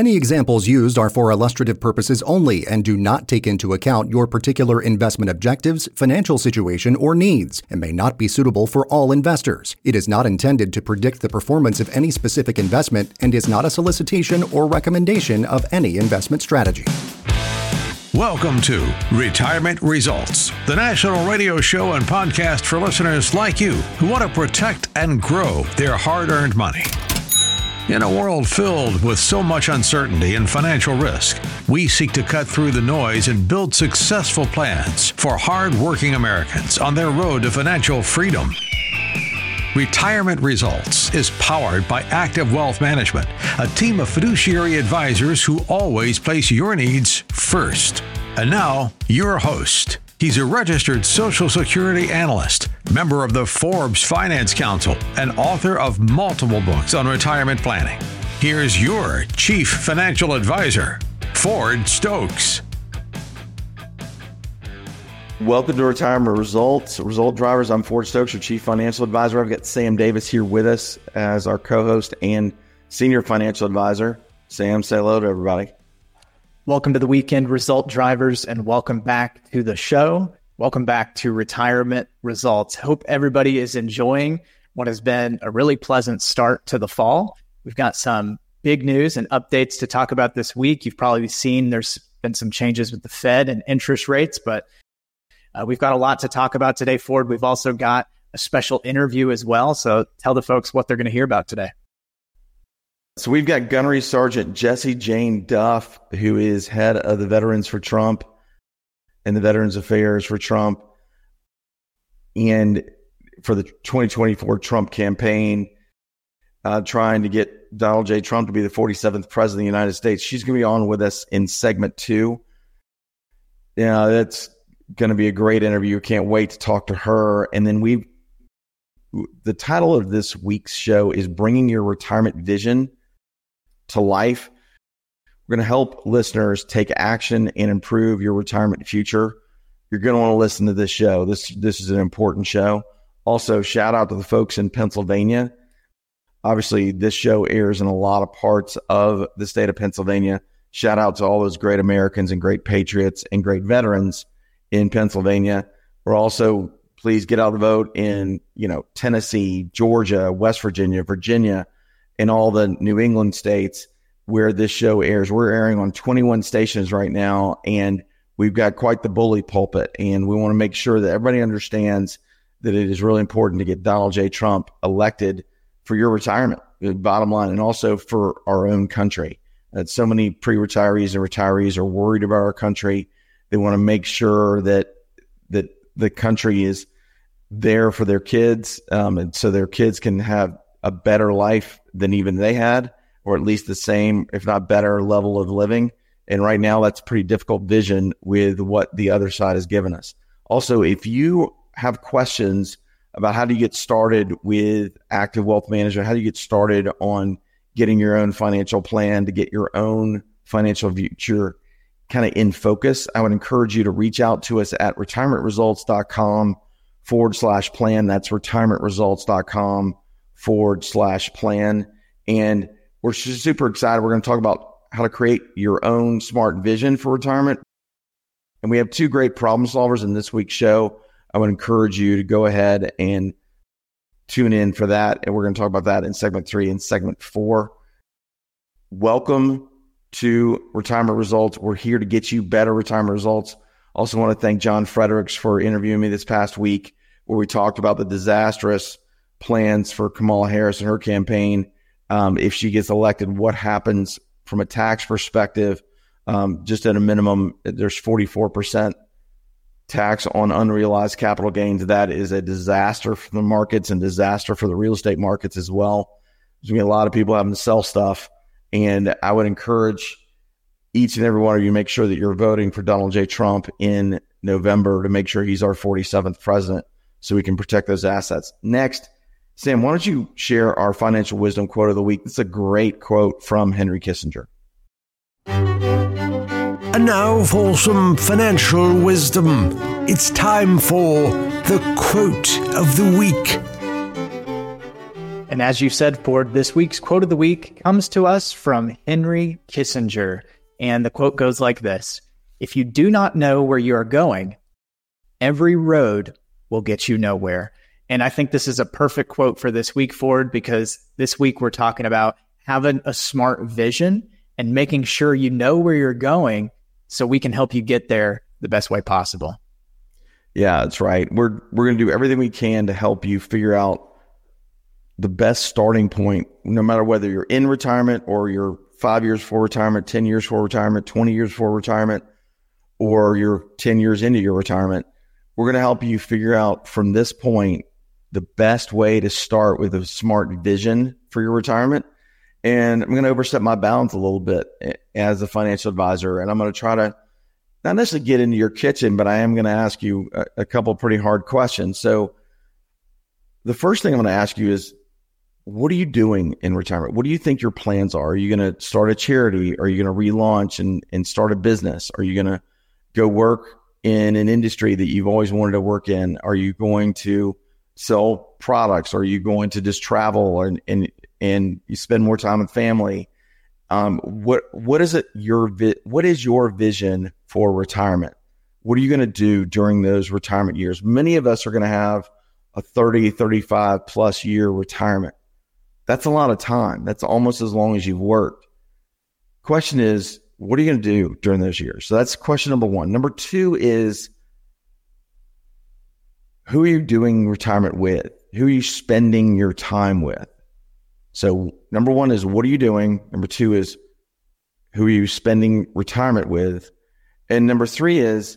Any examples used are for illustrative purposes only and do not take into account your particular investment objectives, financial situation, or needs, and may not be suitable for all investors. It is not intended to predict the performance of any specific investment and is not a solicitation or recommendation of any investment strategy. Welcome to Retirement Results, the national radio show and podcast for listeners like you who want to protect and grow their hard-earned money. In a world filled with so much uncertainty and financial risk, we seek to cut through the noise and build successful plans for hard-working Americans on their road to financial freedom. Retirement Results is powered by Active Wealth Management, a team of fiduciary advisors who always place your needs first. And now, your host. He's a registered Social Security analyst, member of the Forbes Finance Council, and author of multiple books on retirement planning. Here's your Chief Financial Advisor, Ford Stokes. Welcome to Retirement Results. Result Drivers, I'm Ford Stokes, your Chief Financial Advisor. I've got Sam Davis here with us as our co-host and Senior Financial Advisor. Sam, say hello to everybody. Welcome to the Weekend Result Drivers and welcome back to the show. Welcome back to Retirement Results. Hope everybody is enjoying what has been a really pleasant start to the fall. We've got some big news and updates to talk about this week. You've probably seen there's been some changes with the Fed and interest rates, but we've got a lot to talk about today, Ford. We've also got a special interview as well. So tell the folks what they're going to hear about today. So we've got Gunnery Sergeant Jessie Jane Duff, who is head of the Veterans for Trump and the Veterans Affairs for Trump. And for the 2024 Trump campaign, trying to get Donald J. Trump to be the 47th president of the United States. She's going to be on with us in segment 2. Yeah, that's going to be a great interview. Can't wait to talk to her. And then the title of this week's show is Bringing Your Retirement Vision to Life. We're going to help listeners take action and improve your retirement future. You're going to want to listen to this show. This is an important show. Also, shout out to the folks in Pennsylvania. Obviously, this show airs in a lot of parts of the state of Pennsylvania. Shout out to all those great Americans and great patriots and great veterans in Pennsylvania. We're also, please get out the vote in, Tennessee, Georgia, West Virginia, Virginia, and all the New England states where this show airs. We're airing on 21 stations right now, and we've got quite the bully pulpit. And we want to make sure that everybody understands that it is really important to get Donald J. Trump elected for your retirement, bottom line, and also for our own country. So many pre-retirees and retirees are worried about our country. They want to make sure that the country is there for their kids, and so their kids can have a better life than even they had, or at least the same, if not better, level of living. And right now, that's a pretty difficult vision with what the other side has given us. Also, if you have questions about how do you get started with active wealth management, how do you get started on getting your own financial plan to get your own financial future kind of in focus, I would encourage you to reach out to us at retirementresults.com/plan. That's retirementresults.com/plan. And we're super excited. We're going to talk about how to create your own smart vision for retirement. And we have 2 great problem solvers in this week's show. I would encourage you to go ahead and tune in for that. And we're going to talk about that in segment 3 and segment 4. Welcome to Retirement Results. We're here to get you better retirement results. Also want to thank John Fredericks for interviewing me this past week, where we talked about the disastrous plans for Kamala Harris and her campaign. If she gets elected, what happens from a tax perspective? Just at a minimum, there's 44% tax on unrealized capital gains. That is a disaster for the markets and disaster for the real estate markets as well. There's going to be a lot of people having to sell stuff. And I would encourage each and every one of you to make sure that you're voting for Donald J. Trump in November to make sure he's our 47th president so we can protect those assets. Next, Sam, why don't you share our financial wisdom quote of the week? It's a great quote from Henry Kissinger. And now for some financial wisdom. It's time for the quote of the week. And as you said, Ford, this week's quote of the week comes to us from Henry Kissinger. And the quote goes like this: "If you do not know where you are going, every road will get you nowhere." And I think this is a perfect quote for this week, Ford, because this week we're talking about having a smart vision and making sure you know where you're going so we can help you get there the best way possible. Yeah, that's right. We're going to do everything we can to help you figure out the best starting point, no matter whether you're in retirement or you're 5 years for retirement, 10 years for retirement, 20 years for retirement, or you're 10 years into your retirement. We're going to help you figure out from this point the best way to start with a smart vision for your retirement. And I'm going to overstep my bounds a little bit as a financial advisor. And I'm going to try to not necessarily get into your kitchen, but I am going to ask you a couple pretty hard questions. So the first thing I'm going to ask you is, what are you doing in retirement? What do you think your plans are? Are you going to start a charity? Are you going to relaunch and start a business? Are you going to go work in an industry that you've always wanted to work in? Are you going to sell products? Are you going to just travel and you spend more time with family? What is your vision for retirement? What are you going to do during those retirement years? Many of us are going to have a 30, 35 plus year retirement. That's a lot of time. That's almost as long as you've worked. Question is, what are you going to do during those years? So that's question number one. Number two is, who are you doing retirement with? Who are you spending your time with? So number one is, what are you doing? Number two is, who are you spending retirement with? And number three is,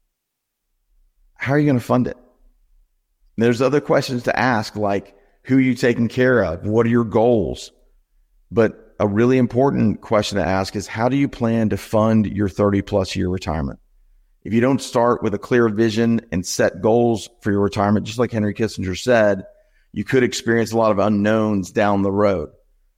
how are you going to fund it? There's other questions to ask, like, who are you taking care of? What are your goals? But a really important question to ask is, how do you plan to fund your 30 plus year retirement? If you don't start with a clear vision and set goals for your retirement, just like Henry Kissinger said, you could experience a lot of unknowns down the road.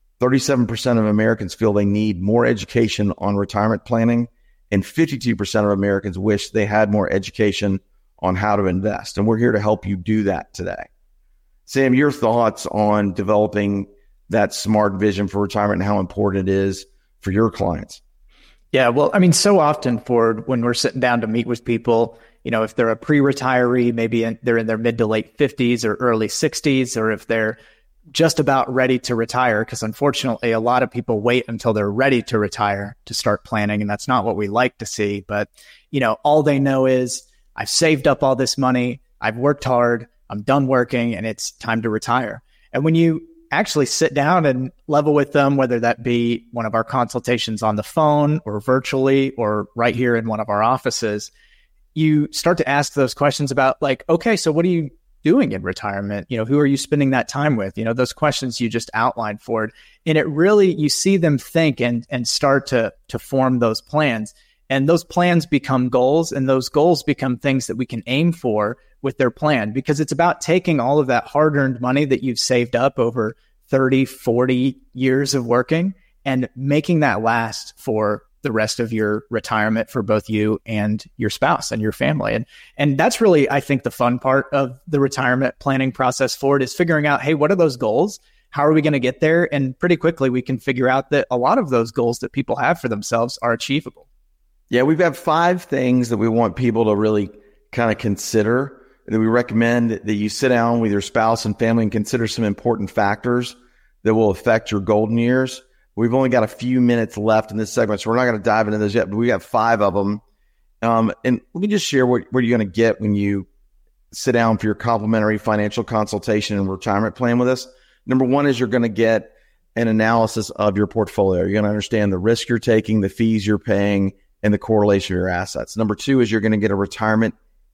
37% of Americans feel they need more education on retirement planning, and 52% of Americans wish they had more education on how to invest. And we're here to help you do that today. Sam, your thoughts on developing that smart vision for retirement and how important it is for your clients? Yeah, well, I mean, so often, Ford, when we're sitting down to meet with people, you know, if they're a pre-retiree, maybe they're in their mid to late 50s or early 60s, or if they're just about ready to retire, because unfortunately, a lot of people wait until they're ready to retire to start planning, and that's not what we like to see. But, you know, all they know is, I've saved up all this money, I've worked hard, I'm done working, and it's time to retire. And when you actually sit down and level with them, whether that be one of our consultations on the phone or virtually or right here in one of our offices, you start to ask those questions about, like, okay, so what are you doing in retirement? You know, who are you spending that time with? You know, those questions you just outlined, Ford. And it really, you see them think and start to form those plans. And those plans become goals, and those goals become things that we can aim for with their plan, because it's about taking all of that hard-earned money that you've saved up over 30, 40 years of working and making that last for the rest of your retirement for both you and your spouse and your family. And that's really, I think, the fun part of the retirement planning process, Ford, is figuring out, hey, what are those goals? How are we going to get there? And pretty quickly, we can figure out that a lot of those goals that people have for themselves are achievable. Yeah, we've got 5 things that we want people to really kind of consider, that we recommend that you sit down with your spouse and family and consider some important factors that will affect your golden years. We've only got a few minutes left in this segment, so we're not going to dive into those yet, but we got 5 of them. And let me just share what you're going to get when you sit down for your complimentary financial consultation and retirement plan with us. Number 1 is you're going to get an analysis of your portfolio. You're going to understand the risk you're taking, the fees you're paying, and the correlation of your assets. Number 2 is you're going to get a retirement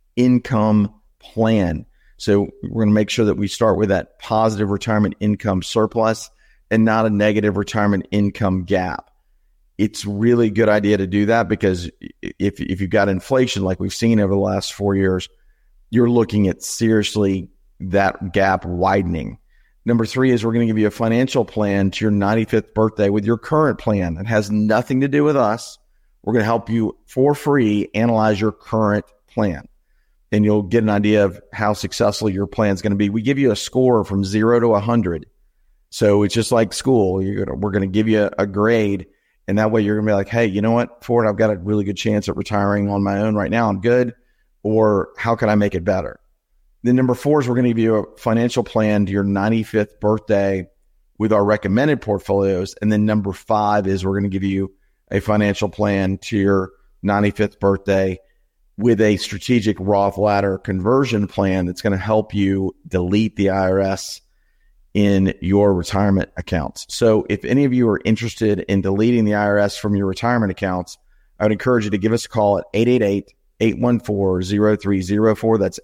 income plan. So we're going to make sure that we start with that positive retirement income surplus and not a negative retirement income gap. It's really a good idea to do that, because if you've got inflation like we've seen over the last 4 years, you're looking at seriously that gap widening. Number 3 is we're going to give you a financial plan to your 95th birthday with your current plan. It has nothing to do with us. We're going to help you for free analyze your current plan, and you'll get an idea of how successful your plan is going to be. We give you a score from 0 to 100. So it's just like school. We're going to give you a grade, and that way you're going to be like, hey, you know what, Ford, I've got a really good chance at retiring on my own right now. I'm good. Or how can I make it better? Then number 4 is we're going to give you a financial plan to your 95th birthday with our recommended portfolios. And then number 5 is we're going to give you a financial plan to your 95th birthday with a strategic Roth ladder conversion plan that's going to help you delete the IRS in your retirement accounts. So if any of you are interested in deleting the IRS from your retirement accounts, I would encourage you to give us a call at 888-814-0304. That's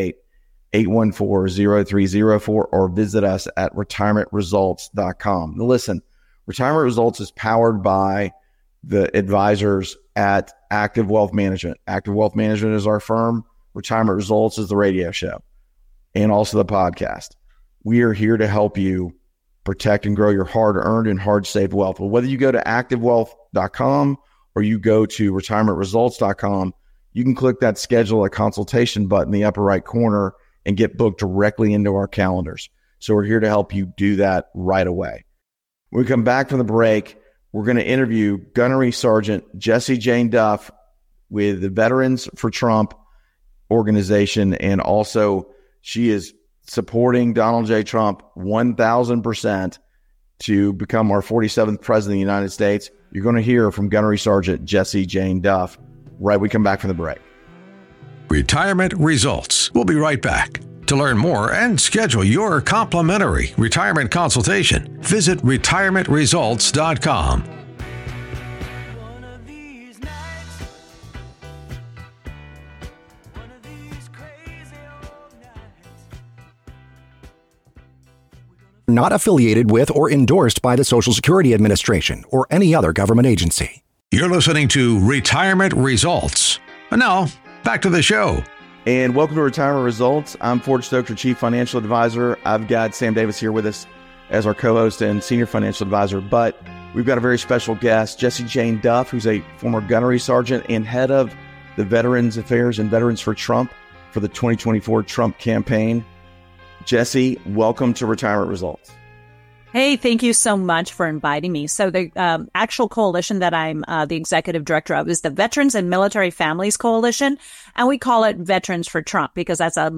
888-814-0304, or visit us at retirementresults.com. Now listen, Retirement Results is powered by the advisors at Active Wealth Management. Active Wealth Management is our firm. Retirement Results is the radio show and also the podcast. We are here to help you protect and grow your hard-earned and hard-saved wealth. Well, whether you go to activewealth.com or you go to retirementresults.com, you can click that schedule a consultation button in the upper right corner and get booked directly into our calendars. So we're here to help you do that right away. When we come back from the break, we're going to interview Gunnery Sergeant Jessie Jane Duff with the Veterans for Trump organization. And also she is supporting Donald J. Trump 1,000% to become our 47th president of the United States. You're going to hear from Gunnery Sergeant Jessie Jane Duff right when we come back from the break. Retirement Results. We'll be right back. To learn more and schedule your complimentary retirement consultation, visit retirementresults.com. Not affiliated with or endorsed by the Social Security Administration or any other government agency. You're listening to Retirement Results. And now, back to the show. And welcome to Retirement Results. I'm Ford Stoker, Chief Financial Advisor. I've got Sam Davis here with us as our co-host and Senior Financial Advisor. But we've got a very special guest, Jessie Jane Duff, who's a former Gunnery Sergeant and head of the Veterans Affairs and Veterans for Trump for the 2024 Trump campaign. Jessie, welcome to Retirement Results. Hey, thank you so much for inviting me. So the actual coalition that I'm the executive director of is the Veterans and Military Families Coalition, and we call it Veterans for Trump because that's a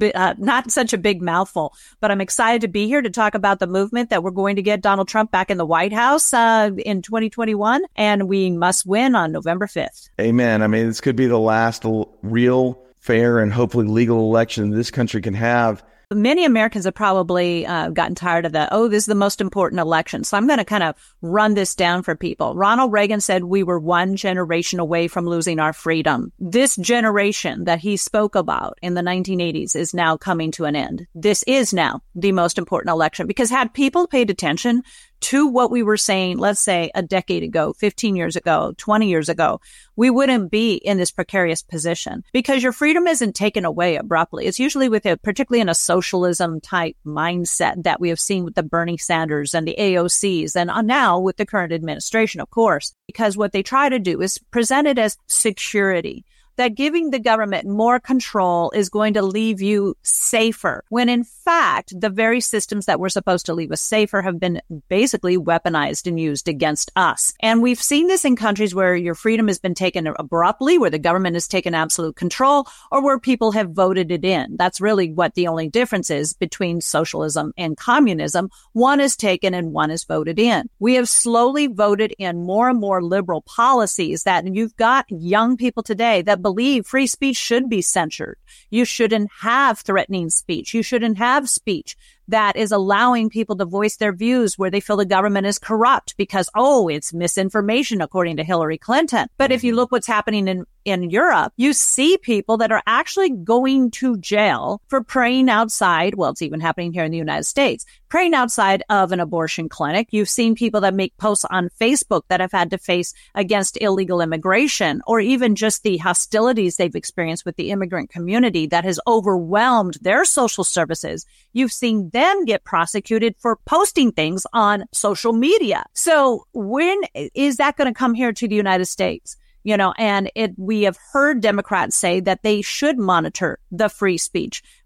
not such a big mouthful. But I'm excited to be here to talk about the movement that we're going to get Donald Trump back in the White House in 2021, and we must win on November 5th. Amen. I mean, this could be the last real, fair, and hopefully legal election this country can have. Many Americans have probably gotten tired of this is the most important election. So I'm going to kind of run this down for people. Ronald Reagan said we were one generation away from losing our freedom. This generation that he spoke about in the 1980s is now coming to an end. This is now the most important election because had people paid attention to what we were saying, let's say a decade ago, 15 years ago, 20 years ago, we wouldn't be in this precarious position because your freedom isn't taken away abruptly. It's usually particularly in a socialism type mindset that we have seen with the Bernie Sanders and the AOCs and now with the current administration, of course, because what they try to do is present it as security. That giving the government more control is going to leave you safer, when in fact, the very systems that were supposed to leave us safer have been basically weaponized and used against us. And we've seen this in countries where your freedom has been taken abruptly, where the government has taken absolute control, or where people have voted it in. That's really what the only difference is between socialism and communism. One is taken and one is voted in. We have slowly voted in more and more liberal policies that you've got young people today that believe free speech should be censored. You shouldn't have threatening speech. You shouldn't have speech that is allowing people to voice their views where they feel the government is corrupt because, it's misinformation, according to Hillary Clinton. But if you look what's happening in Europe, you see people that are actually going to jail for praying outside. Well, it's even happening here in the United States, praying outside of an abortion clinic. You've seen people that make posts on Facebook that have had to face against illegal immigration or even just the hostilities they've experienced with the immigrant community that has overwhelmed their social services. You've seen them get prosecuted for posting things on social media. So when is that going to come here to the United States? We have heard Democrats say that they should monitor the free speech.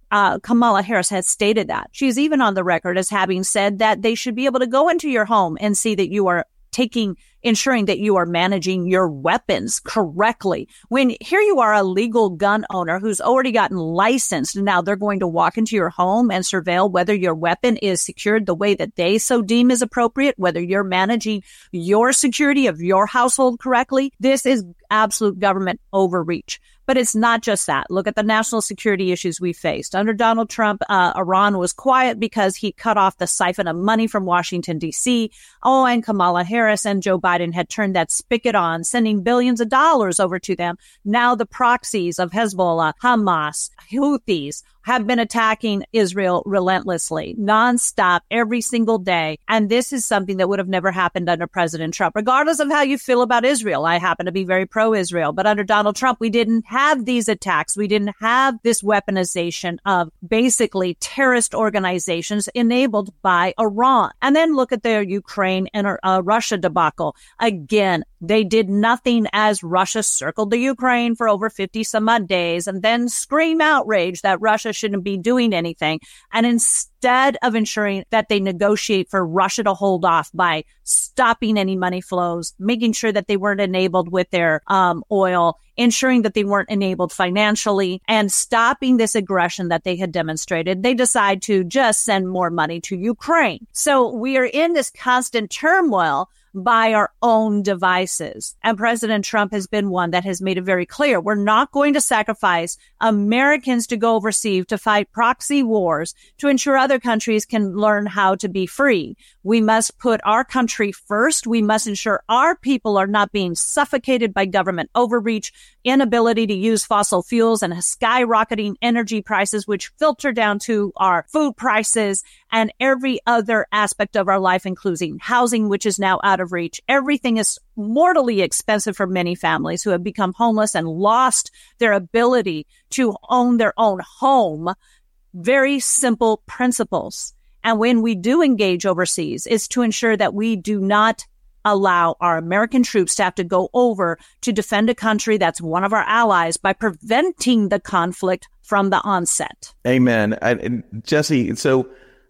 Kamala Harris has stated that. She's even on the record as having said that they should be able to go into your home and see that you are ensuring that you are managing your weapons correctly. When here you are, a legal gun owner who's already gotten licensed, and now they're going to walk into your home and surveil whether your weapon is secured the way that they so deem is appropriate, whether you're managing your security of your household correctly. This is absolute government overreach. But it's not just that. Look at the national security issues we faced. Under Donald Trump, Iran was quiet because he cut off the siphon of money from Washington, D.C. Oh, and Kamala Harris and Joe Biden had turned that spigot on, sending billions of dollars over to them. Now the proxies of Hezbollah, Hamas, Houthis have been attacking Israel relentlessly, nonstop, every single day. And this is something that would have never happened under President Trump, regardless of how you feel about Israel. I happen to be very pro-Israel, but under Donald Trump, we didn't have these attacks. We didn't have this weaponization of basically terrorist organizations enabled by Iran. And then look at their Ukraine and Russia debacle. Again, they did nothing as Russia circled the Ukraine for over 50 some odd days and then scream outrage that Russia shouldn't be doing anything. And instead of ensuring that they negotiate for Russia to hold off by stopping any money flows, making sure that they weren't enabled with their oil, ensuring that they weren't enabled financially, and stopping this aggression that they had demonstrated, they decide to just send more money to Ukraine. So we are in this constant turmoil by our own devices. And President Trump has been one that has made it very clear. We're not going to sacrifice Americans to go overseas to fight proxy wars to ensure other countries can learn how to be free. We must put our country first. We must ensure our people are not being suffocated by government overreach, inability to use fossil fuels, and skyrocketing energy prices, which filter down to our food prices and every other aspect of our life, including housing, which is now out of reach. Everything is mortally expensive for many families who have become homeless and lost their ability to own their own home. Very simple principles. And when we do engage overseas, it's to ensure that we do not allow our American troops to have to go over to defend a country that's one of our allies by preventing the conflict from the onset. Amen. Jesse, so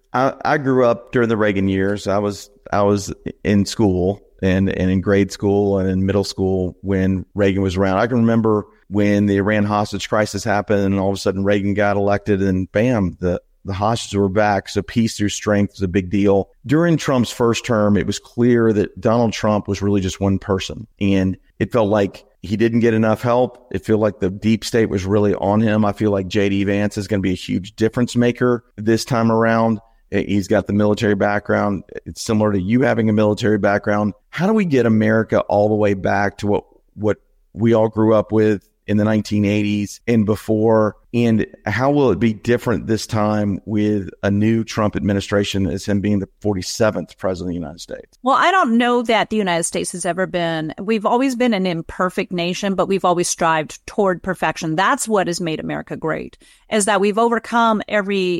I grew up during the Reagan years. I was in school and in grade school and in middle school when Reagan was around. I can remember when the Iran hostage crisis happened and all of a sudden Reagan got elected and bam, the hostages were back. So peace through strength is a big deal. During Trump's first term, it was clear that Donald Trump was really just one person. And it felt like he didn't get enough help. It felt like the deep state was really on him. I feel like J.D. Vance is going to be a huge difference maker this time around. He's got the military background. It's similar to you having a military background. How do we get America all the way back to what we all grew up with in the 1980s and before? And how will it be different this time with a new Trump administration as him being the 47th president of the United States? Well, I don't know that the United States has ever been, we've always been an imperfect nation, but we've always strived toward perfection. That's what has made America great, is that we've overcome every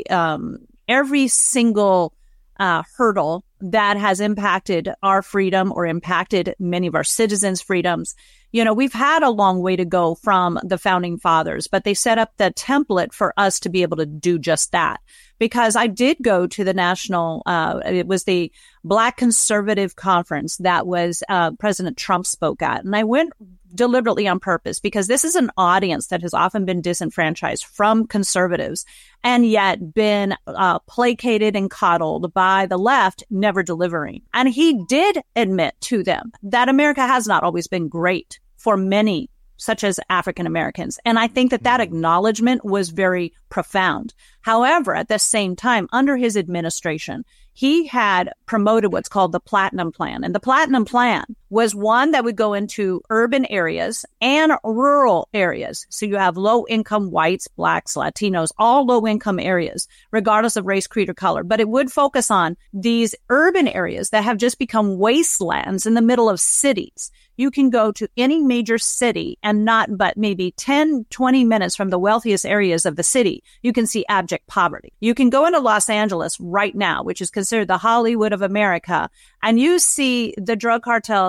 single hurdle that has impacted our freedom or impacted many of our citizens' freedoms. You know, we've had a long way to go from the founding fathers, but they set up the template for us to be able to do just that. Because I did go to the national, it was the Black Conservative Conference that was President Trump spoke at. And I went deliberately on purpose because this is an audience that has often been disenfranchised from conservatives and yet been placated and coddled by the left, never delivering. And he did admit to them that America has not always been great for many, such as African Americans. And I think that acknowledgement was very profound. However, at the same time, under his administration, he had promoted what's called the Platinum Plan. And the Platinum Plan was one that would go into urban areas and rural areas. So you have low-income whites, blacks, Latinos, all low-income areas, regardless of race, creed, or color. But it would focus on these urban areas that have just become wastelands in the middle of cities. You can go to any major city and not but maybe 10, 20 minutes from the wealthiest areas of the city. You can see abject poverty. You can go into Los Angeles right now, which is considered the Hollywood of America, and you see the drug cartels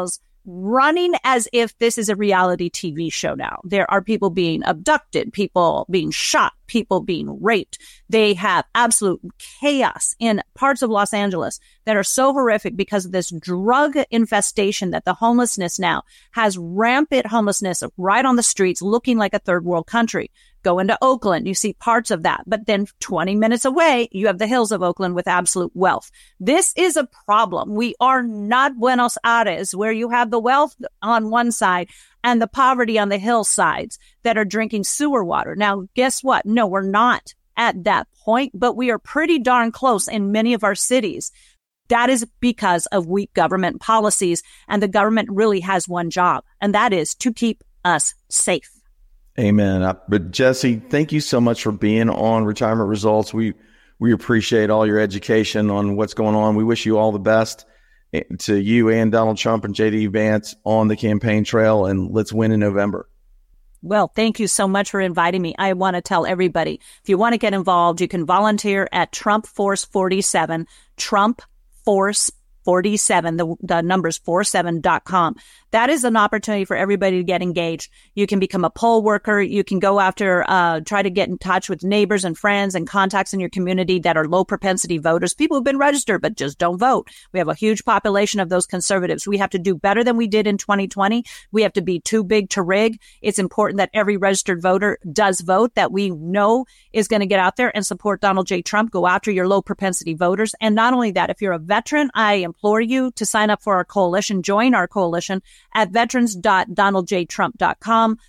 running as if this is a reality TV show now. There are people being abducted, people being shot, people being raped. They have absolute chaos in parts of Los Angeles that are so horrific because of this drug infestation that the homelessness now has rampant homelessness right on the streets, looking like a third world country. Go into Oakland, you see parts of that. But then 20 minutes away, you have the hills of Oakland with absolute wealth. This is a problem. We are not Buenos Aires, where you have the wealth on one side and the poverty on the hillsides that are drinking sewer water. Now, guess what? No, we're not at that point, but we are pretty darn close in many of our cities. That is because of weak government policies, and the government really has one job, and that is to keep us safe. Amen. But Jesse, thank you so much for being on Retirement Results. We appreciate all your education on what's going on. We wish you all the best, to you and Donald Trump and J.D. Vance on the campaign trail, and let's win in November. Well, thank you so much for inviting me. I want to tell everybody, if you want to get involved, you can volunteer at Trump Force 47, Trump Force 47, the number's 47.com. That is an opportunity for everybody to get engaged. You can become a poll worker. You can go after, try to get in touch with neighbors and friends and contacts in your community that are low propensity voters, people who've been registered but just don't vote. We have a huge population of those conservatives. We have to do better than we did in 2020. We have to be too big to rig. It's important that every registered voter does vote, that we know is going to get out there and support Donald J. Trump. Go after your low propensity voters. And not only that, if you're a veteran, I implore you to sign up for our coalition, join our coalition at veterans.donaldjtrump.com,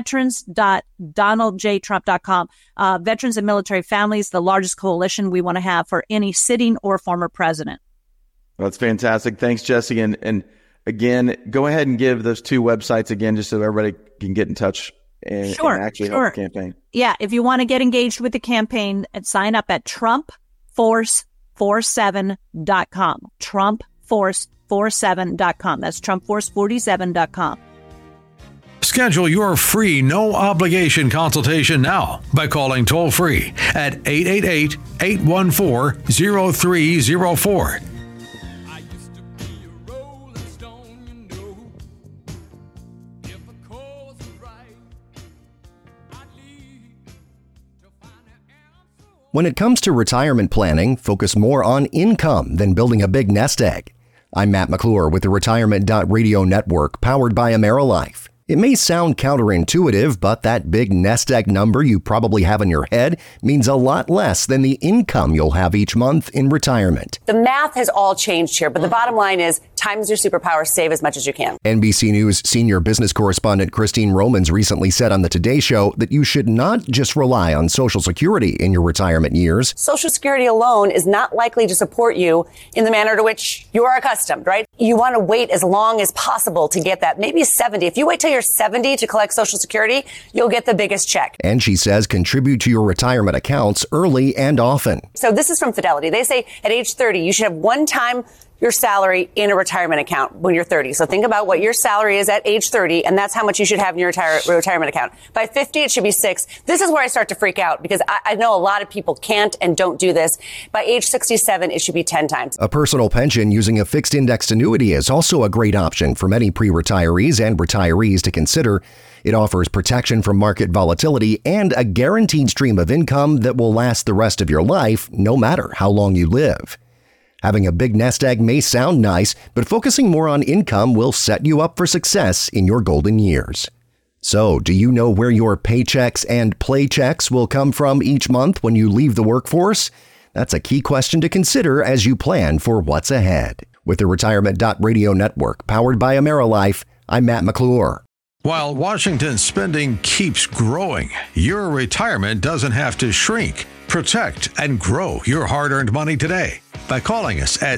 veterans.donaldjtrump.com. Veterans and Military Families, the largest coalition we want to have for any sitting or former president. That's fantastic. Thanks, Jesse. And again, go ahead and give those two websites again, just so everybody can get in touch and actually help the campaign. Yeah, if you want to get engaged with the campaign, sign up at TrumpForce47.com. TrumpForce47.com. That's TrumpForce47.com. Schedule your free, no-obligation consultation now by calling toll-free at 888-814-0304. When it comes to retirement planning, focus more on income than building a big nest egg. I'm Matt McClure with the Retirement.Radio Network, powered by AmeriLife. It may sound counterintuitive, but that big nest egg number you probably have in your head means a lot less than the income you'll have each month in retirement. The math has all changed here, but the bottom line is time is your superpower. Save as much as you can. NBC News senior business correspondent Christine Romans recently said on the Today Show that you should not just rely on Social Security in your retirement years. Social Security alone is not likely to support you in the manner to which you are accustomed, right? You want to wait as long as possible to get that, maybe 70. If you wait till you're 70 to collect Social Security, you'll get the biggest check. And she says contribute to your retirement accounts early and often. So this is from Fidelity. They say at age 30, you should have one time your salary in a retirement account when you're 30. So think about what your salary is at age 30, and that's how much you should have in your retirement account. By 50, it should be 6. This is where I start to freak out because I know a lot of people can't and don't do this. By age 67, it should be 10 times. A personal pension using a fixed indexed annuity is also a great option for many pre-retirees and retirees to consider. It offers protection from market volatility and a guaranteed stream of income that will last the rest of your life, no matter how long you live. Having a big nest egg may sound nice, but focusing more on income will set you up for success in your golden years. So, do you know where your paychecks and playchecks will come from each month when you leave the workforce? That's a key question to consider as you plan for what's ahead. With the Retirement.Radio Network, powered by AmeriLife, I'm Matt McClure. While Washington's spending keeps growing, your retirement doesn't have to shrink. Protect and grow your hard-earned money today by calling us at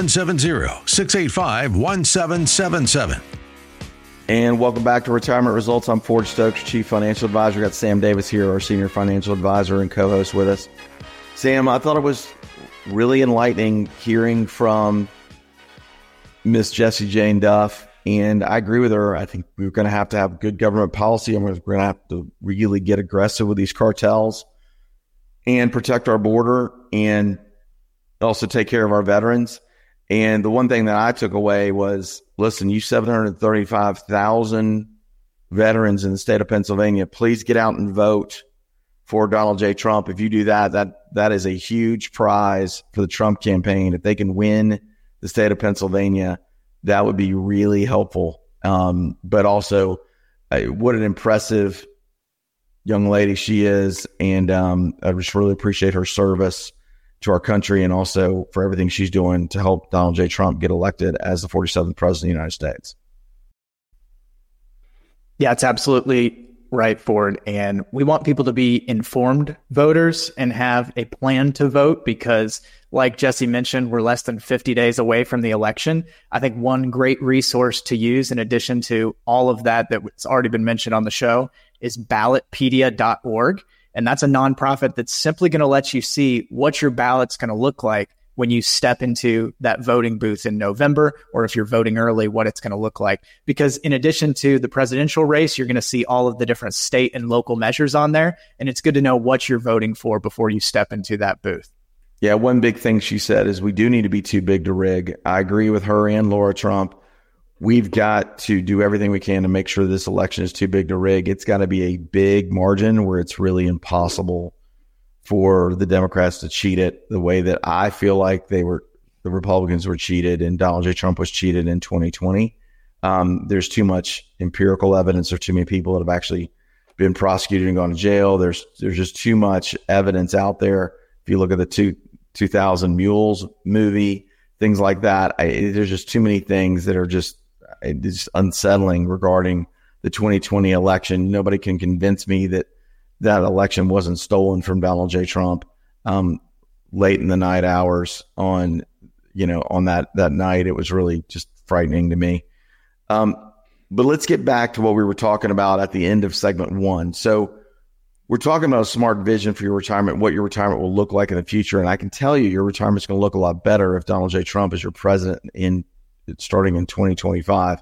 770-685-1777. And welcome back to Retirement Results. I'm Ford Stokes, Chief Financial Advisor. Got Sam Davis here, our Senior Financial Advisor and co-host with us. Sam, I thought it was really enlightening hearing from Miss Jessie Jane Duff, and I agree with her. I think we're going to have good government policy, and we're going to have to really get aggressive with these cartels and protect our border and also take care of our veterans. And the one thing that I took away was, listen, you 735,000 veterans in the state of Pennsylvania, please get out and vote for Donald J. Trump. If you do that, that is a huge prize for the Trump campaign. If they can win the state of Pennsylvania, that would be really helpful. But also, what an impressive young lady she is. And I just really appreciate her service to our country and also for everything she's doing to help Donald J. Trump get elected as the 47th president of the United States. Yeah, it's absolutely right, Ford. And we want people to be informed voters and have a plan to vote because, like Jesse mentioned, we're less than 50 days away from the election. I think one great resource to use in addition to all of that's already been mentioned on the show is ballotpedia.org. And that's a nonprofit that's simply going to let you see what your ballot's going to look like when you step into that voting booth in November, or if you're voting early, what it's going to look like. Because in addition to the presidential race, you're going to see all of the different state and local measures on there. And it's good to know what you're voting for before you step into that booth. Yeah, one big thing she said is we do need to be too big to rig. I agree with her and Laura Trump. We've got to do everything we can to make sure this election is too big to rig. It's got to be a big margin where it's really impossible for the Democrats to cheat it the way that I feel like the Republicans were cheated and Donald J. Trump was cheated in 2020. There's too much empirical evidence. There are too many people that have actually been prosecuted and gone to jail. There's just too much evidence out there. If you look at the 2000 Mules movie, things like that, there's just too many things that are just unsettling regarding the 2020 election. Nobody can convince me that election wasn't stolen from Donald J. Trump late in the night hours on that night. It was really just frightening to me. But let's get back to what we were talking about at the end of segment one. So we're talking about a smart vision for your retirement, what your retirement will look like in the future. And I can tell you your retirement's going to look a lot better if Donald J. Trump is your president starting in 2025.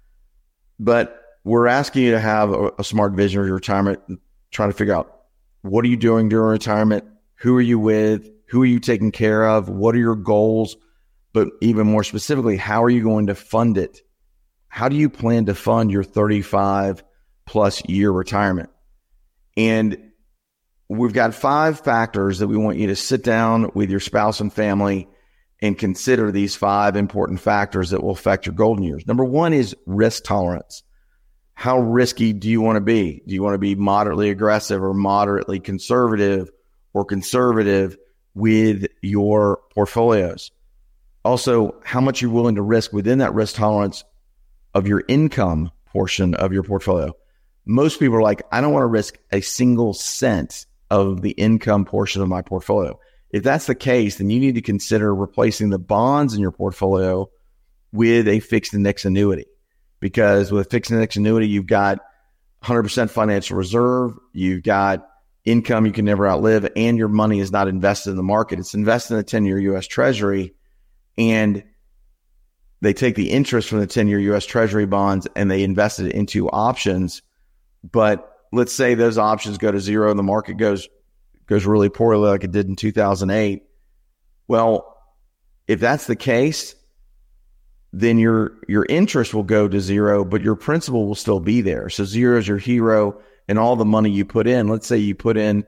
But we're asking you to have a smart vision of your retirement, trying to figure out what are you doing during retirement? Who are you with? Who are you taking care of? What are your goals? But even more specifically, how are you going to fund it? How do you plan to fund your 35 plus year retirement? And we've got 5 factors that we want you to sit down with your spouse and family and consider these 5 important factors that will affect your golden years. Number 1 is risk tolerance. How risky do you want to be? Do you want to be moderately aggressive or moderately conservative or conservative with your portfolios? Also, how much you're willing to risk within that risk tolerance of your income portion of your portfolio. Most people are like, I don't want to risk a single cent of the income portion of my portfolio. If that's the case, then you need to consider replacing the bonds in your portfolio with a fixed index annuity. Because with a fixed index annuity, you've got 100% financial reserve, you've got income you can never outlive, and your money is not invested in the market. It's invested in a 10-year U.S. Treasury, and they take the interest from the 10-year U.S. Treasury bonds and they invest it into options. But let's say those options go to zero and the market goes really poorly like it did in 2008. Well, if that's the case, then your interest will go to zero, but your principal will still be there. So zero is your hero, and all the money you put in, let's say you put in,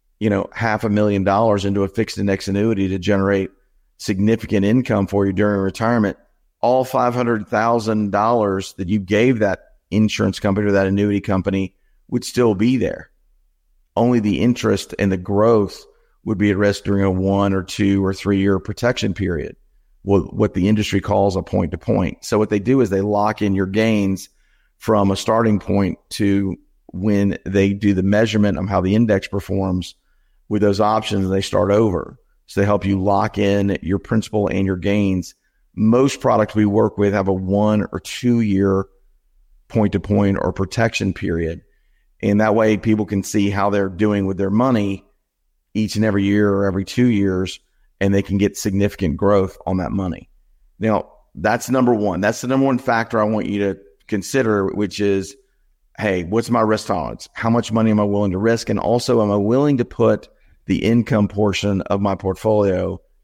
$500,000 into a fixed index annuity to generate significant income for you during retirement. All $500,000 that you gave that insurance company or that annuity company would still be there. Only the interest and the growth would be at risk during a 1 or 2 or 3 year protection period. What the industry calls a point to point. So what they do is they lock in your gains from a starting point to when they do the measurement of how the index performs with those options, they start over. So they help you lock in your principal and your gains. Most products we work with have a 1 or 2 year point to point or protection period. And that way people can see how they're doing with their money each and every year or every 2 years, and they can get significant growth on that money. Now, that's number 1. That's the number 1 factor I want you to consider, which is, hey, what's my risk tolerance? How much money am I willing to risk? And also, am I willing to put the income portion of my portfolio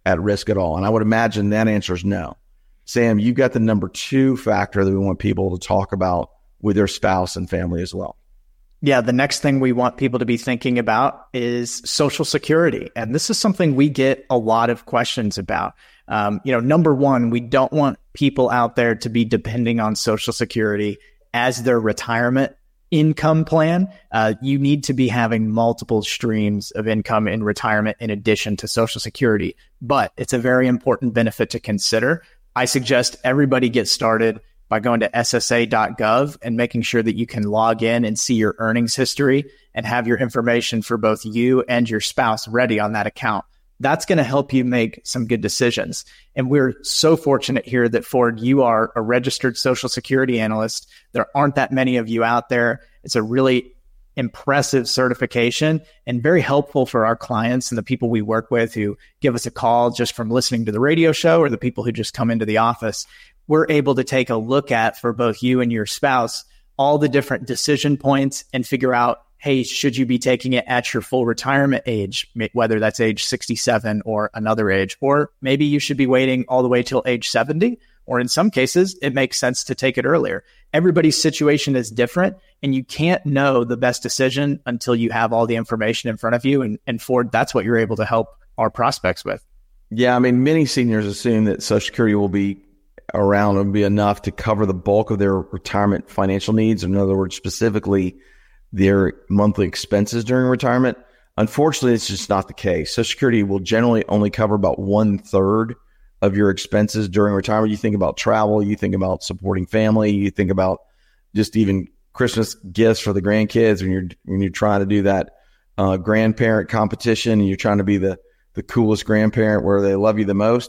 at risk at all? And I would imagine that answer is no. Sam, you've got the number 2 factor that we want people to talk about with their spouse and family as well. Yeah, the next thing we want people to be thinking about is Social Security. And this is something we get a lot of questions about. Number one, we don't want people out there to be depending on Social Security as their retirement income plan. You need to be having multiple streams of income in retirement in addition to Social Security. But it's a very important benefit to consider. I suggest everybody get started by going to ssa.gov and making sure that you can log in and see your earnings history and have your information for both you and your spouse ready on that account. That's going to help you make some good decisions. And we're so fortunate here that, Ford, you are a registered Social Security analyst. There aren't that many of you out there. It's a really impressive certification and very helpful for our clients and the people we work with who give us a call just from listening to the radio show, or the people who just come into the office. We're able to take a look at, for both you and your spouse, all the different decision points and figure out, hey, should you be taking it at your full retirement age, whether that's age 67 or another age, or maybe you should be waiting all the way till age 70, or in some cases, it makes sense to take it earlier. Everybody's situation is different, and you can't know the best decision until you have all the information in front of you. And Ford, that's what you're able to help our prospects with. Yeah, I mean, many seniors assume that Social Security will be around and be enough to cover the bulk of their retirement financial needs. In other words, specifically their monthly expenses during retirement. Unfortunately, it's just not the case. Social Security will generally only cover about 1/3 of your expenses during retirement. You think about travel, you think about supporting family, you think about just even Christmas gifts for the grandkids when you're trying to do that grandparent competition and you're trying to be the coolest grandparent where they love you the most.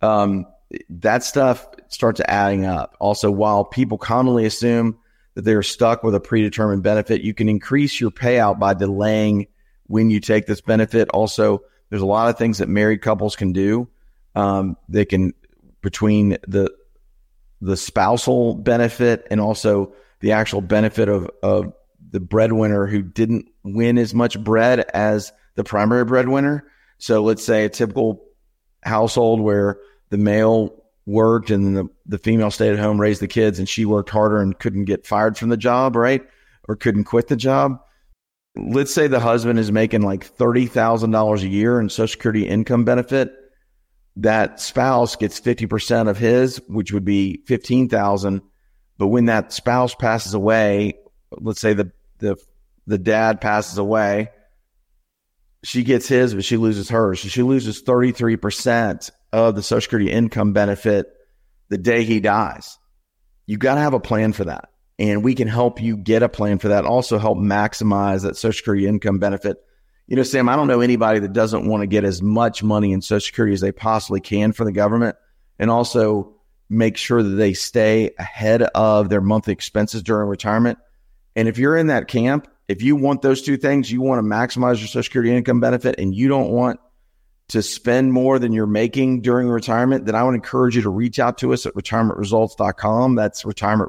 That stuff starts adding up. Also, while people commonly assume that they're stuck with a predetermined benefit, you can increase your payout by delaying when you take this benefit. Also, there's a lot of things that married couples can do. They can, between the spousal benefit and also the actual benefit of the breadwinner who didn't win as much bread as the primary breadwinner. So let's say a typical household where the male worked and then the female stayed at home, raised the kids, and she worked harder and couldn't get fired from the job, right? Or couldn't quit the job. Let's say the husband is making like $30,000 a year in Social Security income benefit. That spouse gets 50% of his, which would be $15,000. But when that spouse passes away, let's say the dad passes away, she gets his, but she loses hers. So she loses 33% of the Social Security income benefit the day he dies. You got to have a plan for that. And we can help you get a plan for that. Also help maximize that Social Security income benefit. You know, Sam, I don't know anybody that doesn't want to get as much money in Social Security as they possibly can for the government, and also make sure that they stay ahead of their monthly expenses during retirement. And if you're in that camp, if you want those two things, you want to maximize your Social Security income benefit and you don't want to spend more than you're making during retirement, then I would encourage you to reach out to us at retirementresults.com. That's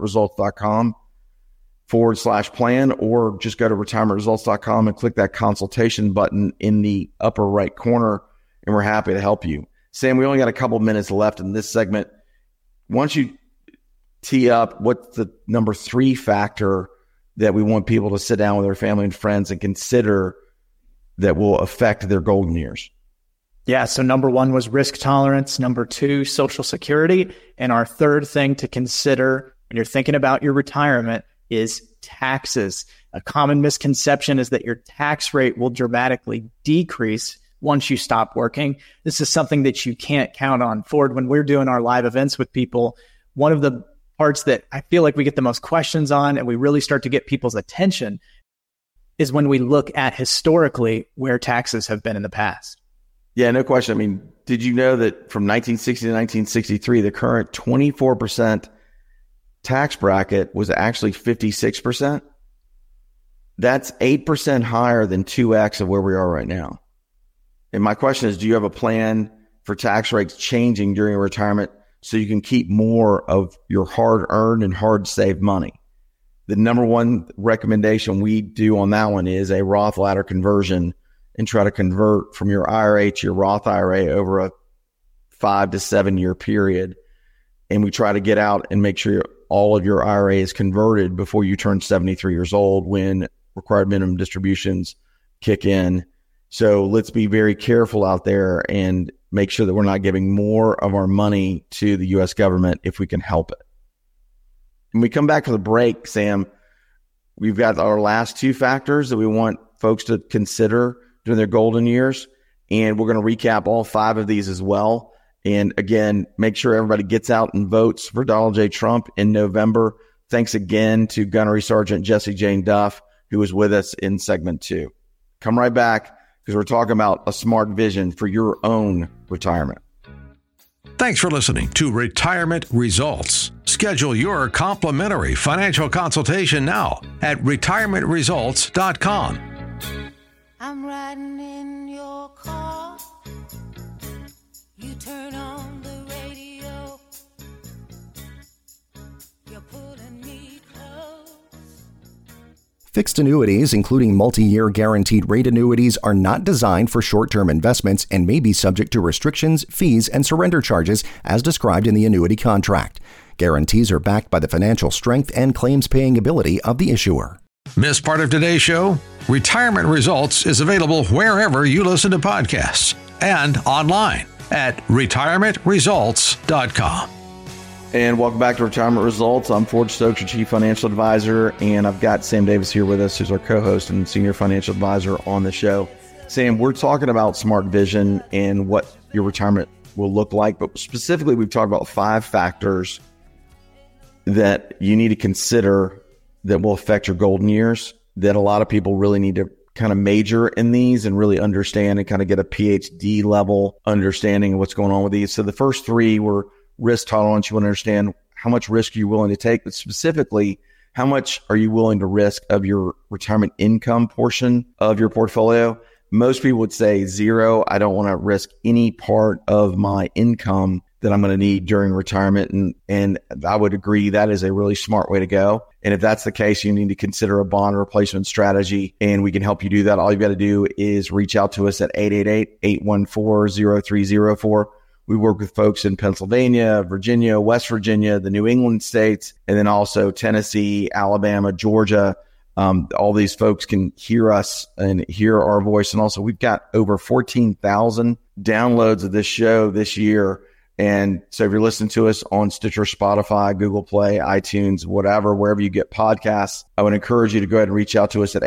retirementresults.com/plan, or just go to retirementresults.com and click that consultation button in the upper right corner, and we're happy to help you. Sam, we only got a couple minutes left in this segment. Why don't you tee up what's the number 3 factor that we want people to sit down with their family and friends and consider that will affect their golden years? Yeah, so number 1 was risk tolerance. Number 2, Social Security. And our third thing to consider when you're thinking about your retirement is taxes. A common misconception is that your tax rate will dramatically decrease once you stop working. This is something that you can't count on. Ford, when we're doing our live events with people, one of the parts that I feel like we get the most questions on and we really start to get people's attention is when we look at historically where taxes have been in the past. Yeah, no question. I mean, did you know that from 1960 to 1963, the current 24% tax bracket was actually 56%? That's 8% higher than 2x of where we are right now. And my question is, do you have a plan for tax rates changing during retirement so you can keep more of your hard-earned and hard-saved money? The number 1 recommendation we do on that one is a Roth ladder conversion, and try to convert from your IRA to your Roth IRA over a 5 to 7 year period. And we try to get out and make sure all of your IRA is converted before you turn 73 years old when required minimum distributions kick in. So let's be very careful out there and make sure that we're not giving more of our money to the U.S. government if we can help it. When we come back from the break, Sam, we've got our last 2 factors that we want folks to consider during their golden years. And we're going to recap all 5 of these as well. And again, make sure everybody gets out and votes for Donald J. Trump in November. Thanks again to Gunnery Sergeant Jessie Jane Duff, who was with us in segment 2. Come right back because we're talking about a smart vision for your own retirement. Thanks for listening to Retirement Results. Schedule your complimentary financial consultation now at retirementresults.com. I'm riding in your car. You turn on the radio. You're pulling me close. Fixed annuities, including multi-year guaranteed rate annuities, are not designed for short-term investments and may be subject to restrictions, fees, and surrender charges as described in the annuity contract. Guarantees are backed by the financial strength and claims-paying ability of the issuer. Miss part of today's show? Retirement Results is available wherever you listen to podcasts and online at retirementresults.com. And welcome back to Retirement Results. I'm Forge Stokes, your Chief Financial Advisor, and I've got Sam Davis here with us, who's our co-host and Senior Financial Advisor on the show. Sam, we're talking about smart vision and what your retirement will look like, but specifically we've talked about 5 factors that you need to consider that will affect your golden years, that a lot of people really need to kind of major in these and really understand and kind of get a PhD level understanding of what's going on with these. So the first 3 were risk tolerance. You want to understand how much risk are you willing to take, but specifically, how much are you willing to risk of your retirement income portion of your portfolio? Most people would say 0. I don't want to risk any part of my income that I'm going to need during retirement. And I would agree that is a really smart way to go. And if that's the case, you need to consider a bond replacement strategy, and we can help you do that. All you've got to do is reach out to us at 888-814-0304. We work with folks in Pennsylvania, Virginia, West Virginia, the New England states, and then also Tennessee, Alabama, Georgia. All these folks can hear us and hear our voice. And also we've got over 14,000 downloads of this show this year. And so if you're listening to us on Stitcher, Spotify, Google Play, iTunes, whatever, wherever you get podcasts, I would encourage you to go ahead and reach out to us at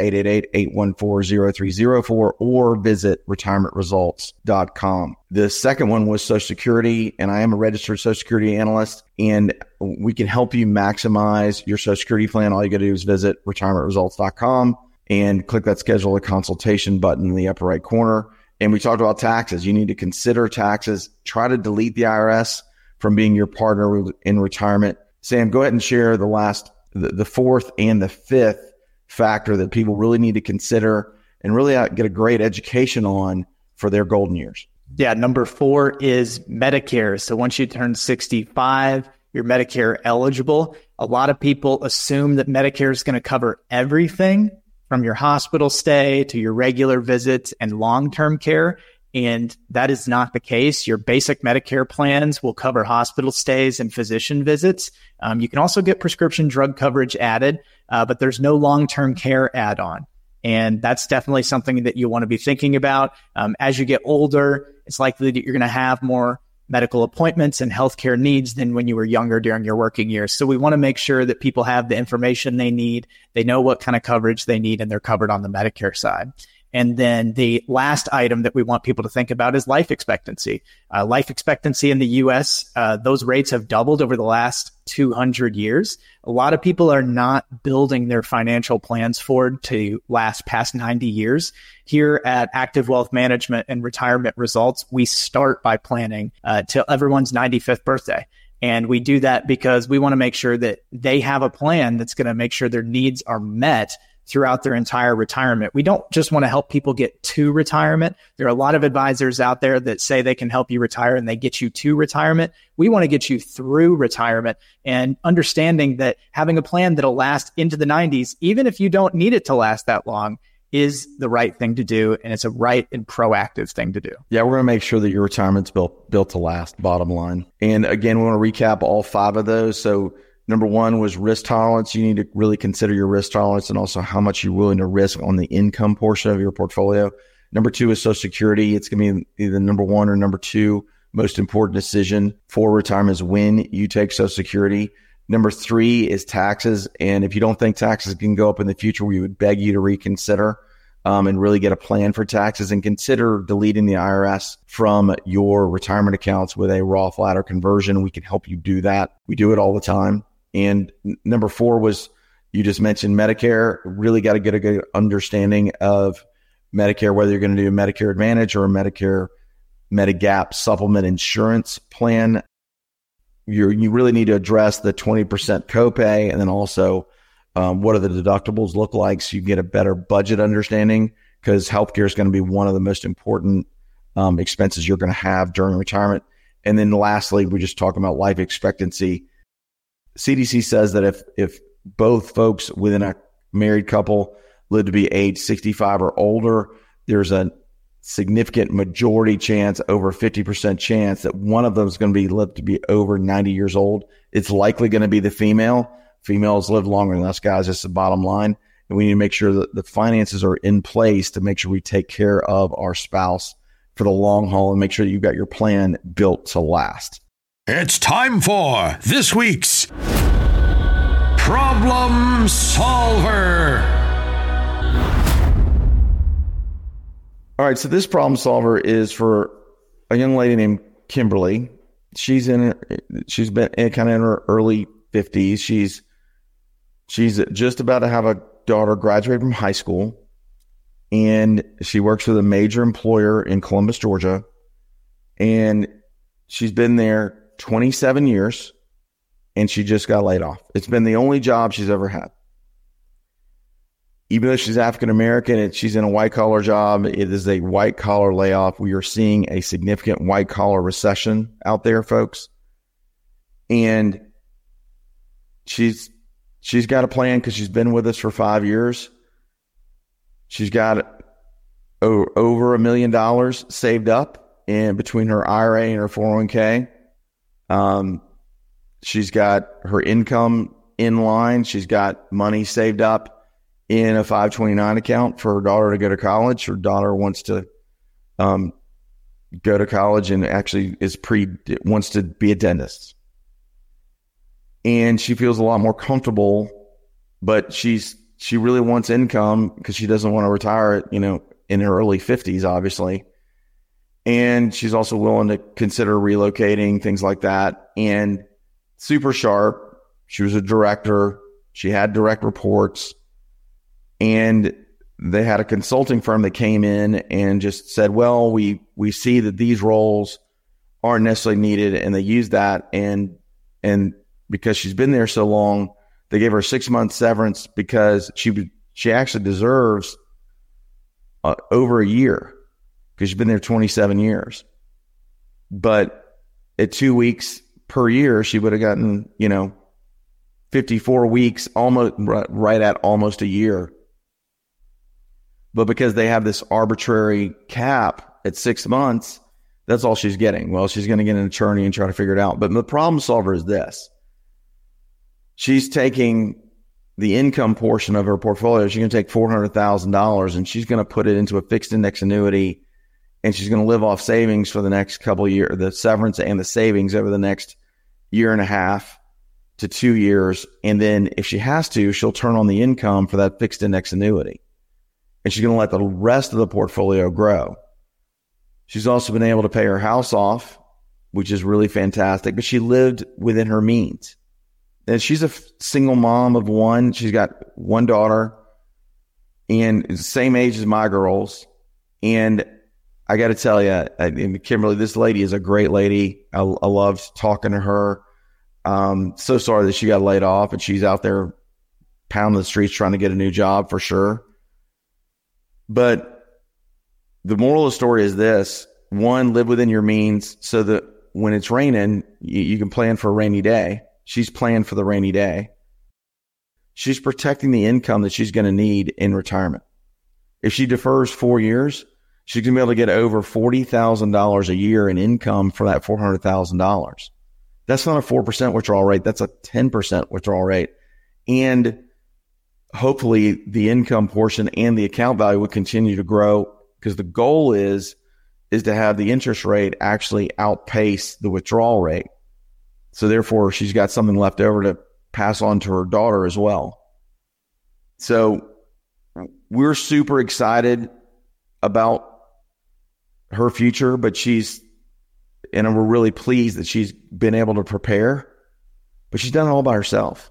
888-814-0304 or visit retirementresults.com. The second one was Social Security, and I am a registered Social Security analyst, and we can help you maximize your Social Security plan. All you got to do is visit retirementresults.com and click that schedule a consultation button in the upper right corner. And we talked about taxes. You need to consider taxes. Try to delete the IRS from being your partner in retirement. Sam, go ahead and share the 4th and the 5th factor that people really need to consider and really get a great education on for their golden years. Yeah, number 4 is Medicare. So once you turn 65, you're Medicare eligible. A lot of people assume that Medicare is going to cover everything, from your hospital stay to your regular visits and long-term care. And that is not the case. Your basic Medicare plans will cover hospital stays and physician visits. You can also get prescription drug coverage added, but there's no long-term care add-on. And that's definitely something that you want to be thinking about. As you get older, it's likely that you're going to have more medical appointments and healthcare needs than when you were younger during your working years. So we want to make sure that people have the information they need, they know what kind of coverage they need, and they're covered on the Medicare side. And then the last item that we want people to think about is life expectancy. Life expectancy in the U.S., those rates have doubled over the last 200 years. A lot of people are not building their financial plans forward to last past 90 years. Here at Active Wealth Management and Retirement Results, we start by planning till everyone's 95th birthday. And we do that because we want to make sure that they have a plan that's going to make sure their needs are met throughout their entire retirement. We don't just want to help people get to retirement. There are a lot of advisors out there that say they can help you retire and they get you to retirement. We want to get you through retirement, and understanding that having a plan that'll last into the 90s, even if you don't need it to last that long, is the right thing to do, and it's a right and proactive thing to do. Yeah, we're going to make sure that your retirement's built to last, bottom line. And again, we want to recap all 5 of those. So number 1 was risk tolerance. You need to really consider your risk tolerance and also how much you're willing to risk on the income portion of your portfolio. Number 2 is Social Security. It's going to be either number 1 or number 2 most important decision for retirement is when you take Social Security. Number 3 is taxes. And if you don't think taxes can go up in the future, we would beg you to reconsider and really get a plan for taxes and consider deleting the IRS from your retirement accounts with a Roth ladder conversion. We can help you do that. We do it all the time. And number 4 was, you just mentioned Medicare. Really got to get a good understanding of Medicare, whether you're going to do a Medicare Advantage or a Medicare Medigap supplement insurance plan. You really need to address the 20% copay, and then also what do the deductibles look like so you get a better budget understanding, because healthcare is going to be one of the most important expenses you're going to have during retirement. And then lastly, we're just talking about life expectancy. CDC says that if both folks within a married couple live to be age 65 or older, there's a significant majority chance, over 50% chance, that one of them is going to be lived to be over 90 years old. It's likely going to be the female. Females live longer than us guys. That's the bottom line. And we need to make sure that the finances are in place to make sure we take care of our spouse for the long haul and make sure that you've got your plan built to last. It's time for this week's Problem Solver. All right, so this problem solver is for a young lady named Kimberly. She's been kind of in her early 50s. She's just about to have a daughter graduate from high school, and she works with a major employer in Columbus, Georgia, and she's been there 27 years, and she just got laid off. It's been the only job she's ever had. Even though she's African-American and she's in a white-collar job, it is a white-collar layoff. We are seeing a significant white-collar recession out there, folks. And she's got a plan because she's been with us for 5 years. She's got over $1 million saved up in between her IRA and her 401k. She's got her income in line. She's got money saved up in a 529 account for her daughter to go to college. Her daughter wants to go to college and actually wants to be a dentist. And she feels a lot more comfortable, but she really wants income because she doesn't want to retire, in her early 50s, obviously. And she's also willing to consider relocating, things like that. And super sharp. She was a director. She had direct reports. And they had a consulting firm that came in and just said, well, we see that these roles aren't necessarily needed. And they used that. And because she's been there so long, they gave her a 6-month severance because she actually deserves over a year because she's been there 27 years. But at 2 weeks per year, she would have gotten, 54 weeks, almost right at almost a year. But because they have this arbitrary cap at 6 months, that's all she's getting. Well, she's going to get an attorney and try to figure it out. But the problem solver is this. She's taking the income portion of her portfolio. She's going to take $400,000 and she's going to put it into a fixed index annuity, and she's going to live off savings for the next couple of years, the severance and the savings over the next 1.5 to 2 years. And then if she has to, she'll turn on the income for that fixed index annuity. And she's going to let the rest of the portfolio grow. She's also been able to pay her house off, which is really fantastic, but she lived within her means. And she's a single mom of one. She's got one daughter and the same age as my girls. And I got to tell you, Kimberly, this lady is a great lady. I loved talking to her. So sorry that she got laid off and she's out there pounding the streets trying to get a new job for sure. But the moral of the story is this. One, live within your means so that when it's raining, you can plan for a rainy day. She's planned for the rainy day. She's protecting the income that she's going to need in retirement. If she defers 4 years, she's going to be able to get over $40,000 a year in income for that $400,000. That's not a 4% withdrawal rate. That's a 10% withdrawal rate. And hopefully the income portion and the account value would continue to grow, because the goal is to have the interest rate actually outpace the withdrawal rate. So therefore, she's got something left over to pass on to her daughter as well. So we're super excited about her future, but and we're really pleased that she's been able to prepare, but she's done it all by herself.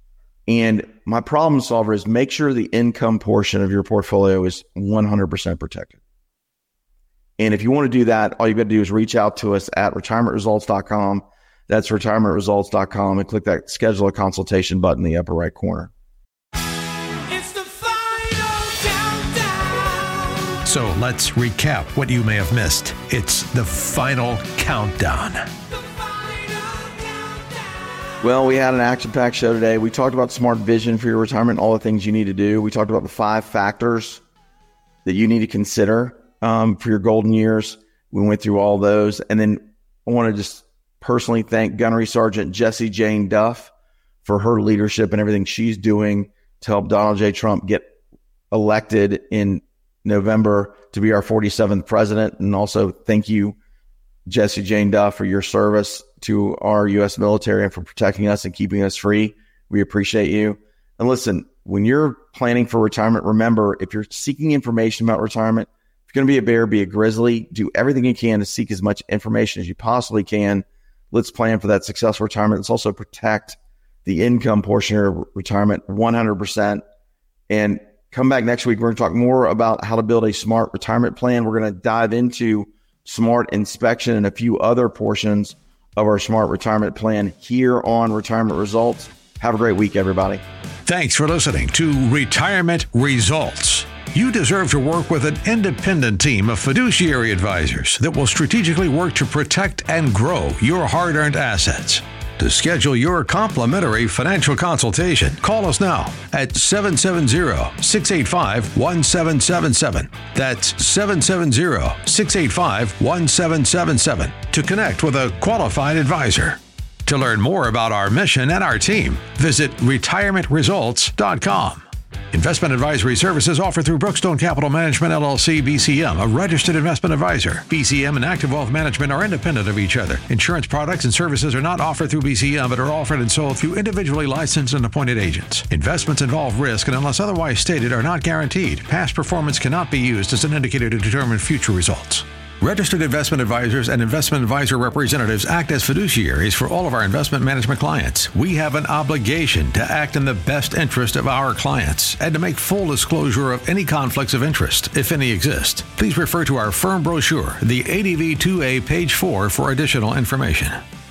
And my problem solver is make sure the income portion of your portfolio is 100% protected. And if you want to do that, all you got to do is reach out to us at retirementresults.com. That's retirementresults.com, and click that schedule a consultation button in the upper right corner. It's the final countdown. So let's recap what you may have missed. It's the final countdown. The final countdown. Well, we had an action-packed show today. We talked about smart vision for your retirement, all the things you need to do. We talked about the 5 factors that you need to consider for your golden years. We went through all those. And then I want to just personally thank Gunnery Sergeant Jessie Jane Duff for her leadership and everything she's doing to help Donald J. Trump get elected in November to be our 47th president. And also thank you, Jessie Jane Duff, for your service to our U.S. military and for protecting us and keeping us free. We appreciate you. And listen, when you're planning for retirement, remember, if you're seeking information about retirement, if you're going to be a bear, be a grizzly. Do everything you can to seek as much information as you possibly can. Let's plan for that successful retirement. Let's also protect the income portion of your retirement 100%. And come back next week. We're going to talk more about how to build a smart retirement plan. We're going to dive into smart inspection and a few other portions of our smart retirement plan here on Retirement Results. Have a great week, everybody. Thanks for listening to Retirement Results. You deserve to work with an independent team of fiduciary advisors that will strategically work to protect and grow your hard-earned assets. To schedule your complimentary financial consultation, call us now at 770-685-1777. That's 770-685-1777 to connect with a qualified advisor. To learn more about our mission and our team, visit retirementresults.com. Investment advisory services offered through Brookstone Capital Management, LLC, BCM, a registered investment advisor. BCM and Active Wealth Management are independent of each other. Insurance products and services are not offered through BCM, but are offered and sold through individually licensed and appointed agents. Investments involve risk and, unless otherwise stated, are not guaranteed. Past performance cannot be used as an indicator to determine future results. Registered investment advisors and investment advisor representatives act as fiduciaries for all of our investment management clients. We have an obligation to act in the best interest of our clients and to make full disclosure of any conflicts of interest, if any exist. Please refer to our firm brochure, the ADV 2A, page 4, for additional information.